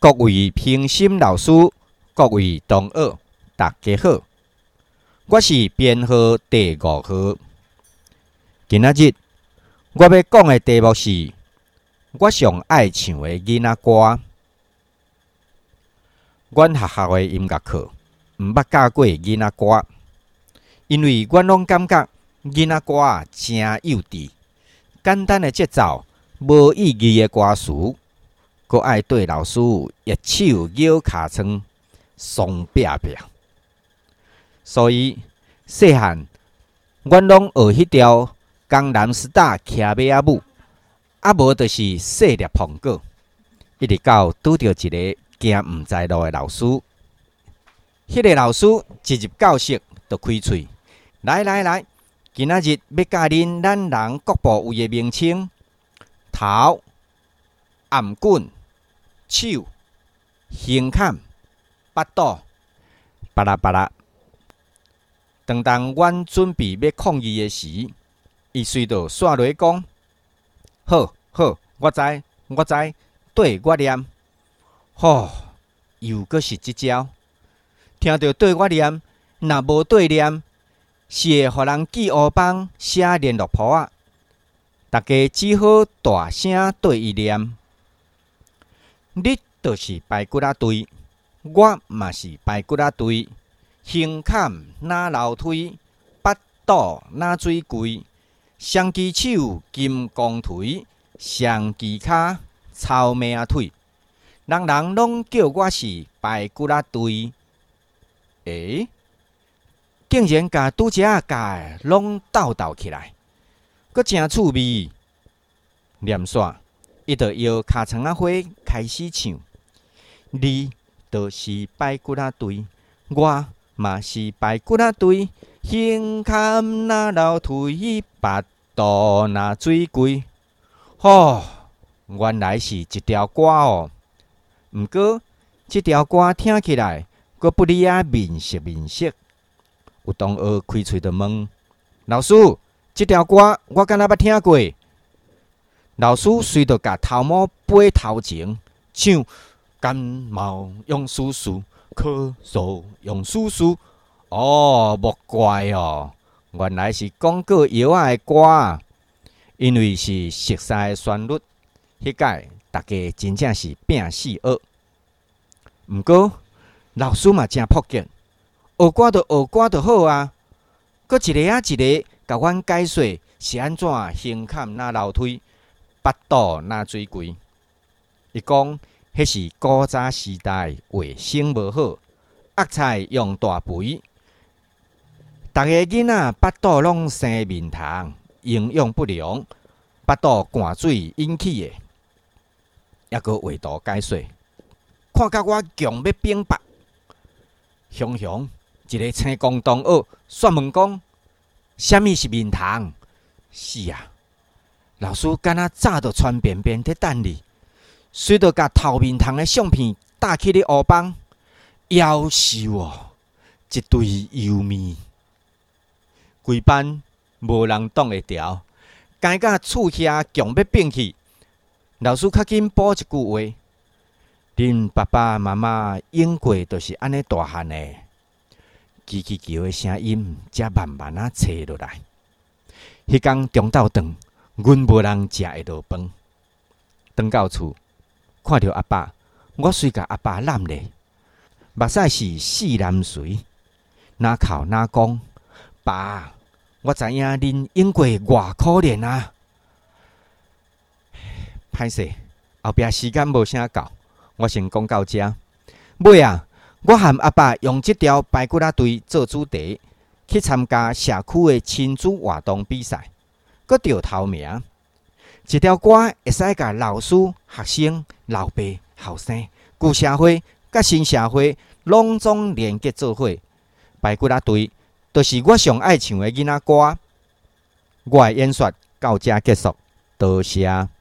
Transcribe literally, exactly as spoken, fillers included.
各位评审老师，各位同学，大家好，我是编号第五号。今仔日我要讲的题目是我上爱唱的囡仔歌。阮学校的音乐课毋捌教过囡仔歌，因为阮拢感觉囡仔歌真幼稚，简单的节奏，无意义的歌词。阁爱对老师一手摇尻川，爽拼拼。所以细汉，阮拢学迄条《江南 Star》骑马仔舞，啊无就是细粒苹果，一直到拄着一个行毋知路的老师。迄个老师一入教室就开喙，来来来，今仔日要教恁咱人各部位的名称：头、颔棍、手、胸坎、巴肚，巴拉巴拉。当当阮准备要抗议的时，伊随着煞落讲：好好，我知我知，对我念。吼、哦，又阁是即招。听到对我念，若无对念，是会互人记黑板写联络簿仔。大家只好大声对伊念。你就是排骨仔队，我嘛是排骨仔队。胸坎哪楼梯，巴肚哪水柜，双支手金刚腿，双支骹草莓腿。人人拢叫我是排骨仔队。诶，竟然甲拄则教的拢斗斗起来，阁真趣味。念煞，伊就摇尻川仔花开始唱。你就是排骨仔队，我嘛是排骨仔队。胸坎哪楼梯，巴肚哪水柜。吼，原来是一条歌哦。毋过，这条歌听起来阁不哩啊面熟面熟。有同学开喙就问老师：这条歌我敢若捌听过。老师随着甲头毛背头前唱：感冒用叔叔，咳嗽用叔叔。哦，莫怪哦，原来是广告药仔的歌，因为是熟悉的旋律，迄届大家真正是拼死学。毋过老师嘛真朴见，学歌就学歌就好啊。阁一个啊一个甲阮解说是安怎胸坎哪楼梯，巴肚哪水柜。伊讲迄是古早时代卫生无好，压菜用大肥。逐个囡仔巴肚拢生面虫，营养不良，巴肚灌水引起的。抑阁画图解说，看甲我强要变白。雄雄一个青光同学煞问讲：啥物是面虫？是啊，老师敢若早就穿便便伫等你，随着甲头面虫的相片搭起咧黑板，夭寿哦，一堆油面。规班无人挡会牢，尴甲厝遐强要变去。老师较紧补一句话：恁爸爸妈妈用过就是安尼大汉的。叽叽叫的声音才慢慢啊坐落来。迄天中昼顿，阮无人食会落饭。转到厝，看到阿爸，我随甲阿爸揽咧，目屎是四淋水，哪哭哪讲。爸，我知影恁用过偌可怜啊！歹势，后壁时间无啥够，我先讲到遮。尾啊，我和阿爸用这条排骨仔队做主题，去参加社区的亲子活动比赛，阁得头名。这条歌会使甲老师、学生、老爸、后生、旧社会甲新社会拢总连结做伙。排骨仔队就是我上爱唱的囡仔歌。我的演说到这结束，多谢。